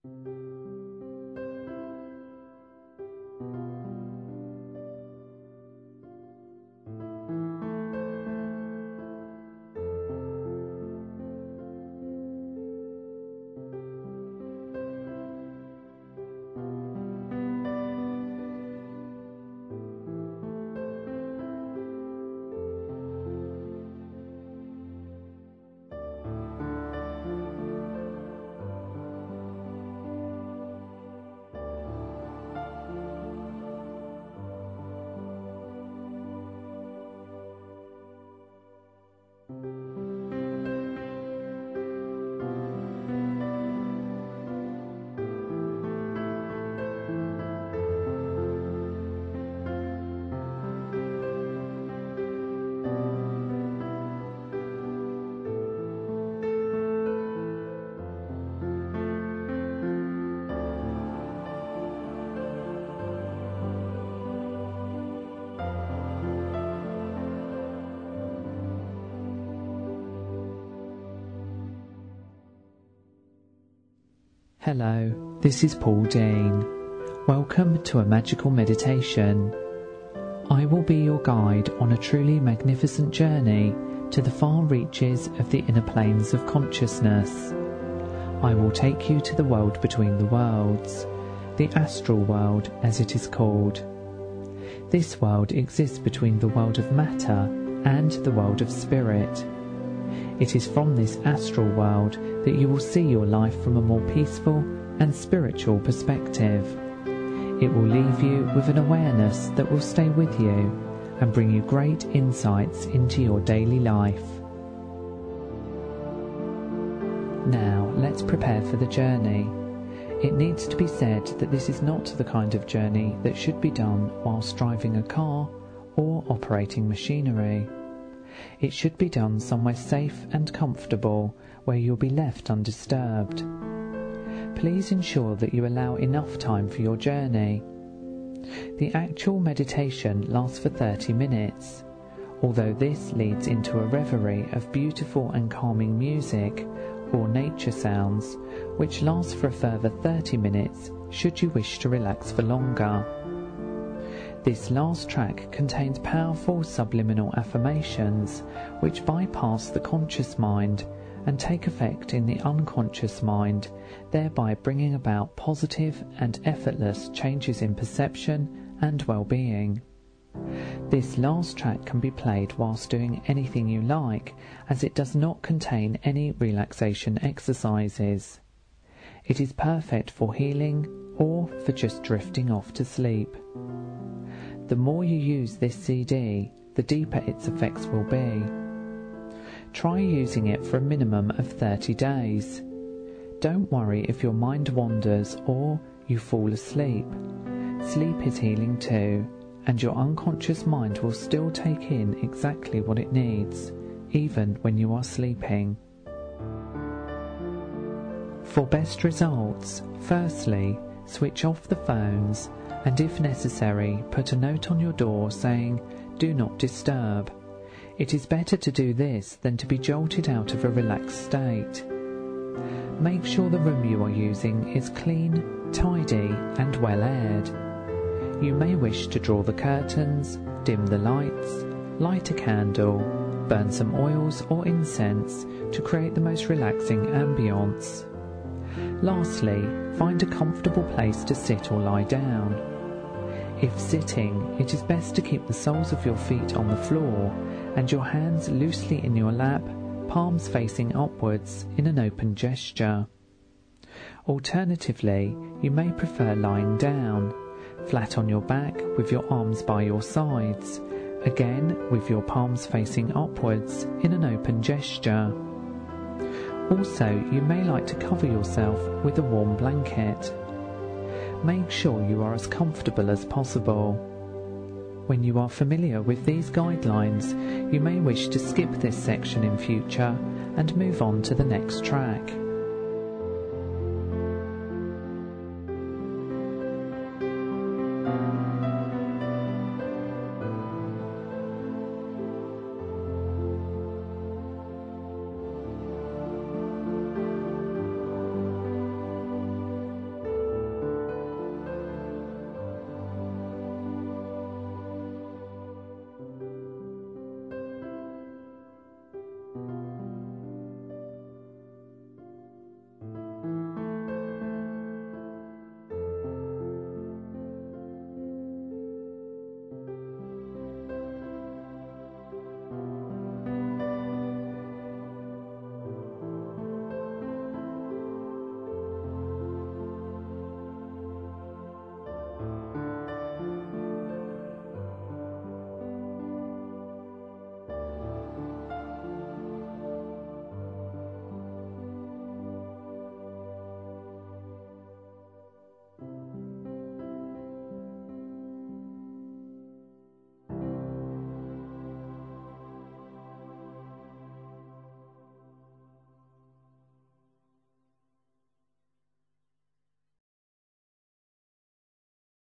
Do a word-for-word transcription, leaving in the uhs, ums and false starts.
Hello, this is Paul Dean. Welcome to a magical meditation. I will be your guide on a truly magnificent journey to the far reaches of the inner planes of consciousness. I will take you to the world between the worlds, the astral world as it is called. This world exists between the world of matter and the world of spirit. It is from this astral world that you will see your life from a more peaceful and spiritual perspective. It will leave you with an awareness that will stay with you and bring you great insights into your daily life. Now, let's prepare for the journey. It needs to be said that this is not the kind of journey that should be done whilst driving a car or operating machinery. It should be done somewhere safe and comfortable where you'll be left undisturbed. Please ensure that you allow enough time for your journey. The actual meditation lasts for thirty minutes. Although this leads into a reverie of beautiful and calming music or nature sounds, which lasts for a further thirty minutes should you wish to relax for longer. This last track contains powerful subliminal affirmations which bypass the conscious mind and take effect in the unconscious mind, thereby bringing about positive and effortless changes in perception and well-being. This last track can be played whilst doing anything you like, as it does not contain any relaxation exercises. It is perfect for healing or for just drifting off to sleep. The more you use this C D, the deeper its effects will be. Try using it for a minimum of thirty days. Don't worry if your mind wanders or you fall asleep. Sleep is healing too, and your unconscious mind will still take in exactly what it needs, even when you are sleeping. For best results, firstly, switch off the phones and if necessary, put a note on your door saying, "Do not disturb." It is better to do this than to be jolted out of a relaxed state. Make sure the room you are using is clean, tidy and well aired. You may wish to draw the curtains, dim the lights, light a candle, burn some oils or incense to create the most relaxing ambience. Lastly, find a comfortable place to sit or lie down. If sitting, it is best to keep the soles of your feet on the floor and your hands loosely in your lap, palms facing upwards in an open gesture. Alternatively, you may prefer lying down, flat on your back with your arms by your sides, again with your palms facing upwards in an open gesture. Also, you may like to cover yourself with a warm blanket. Make sure you are as comfortable as possible. When you are familiar with these guidelines, you may wish to skip this section in future and move on to the next track.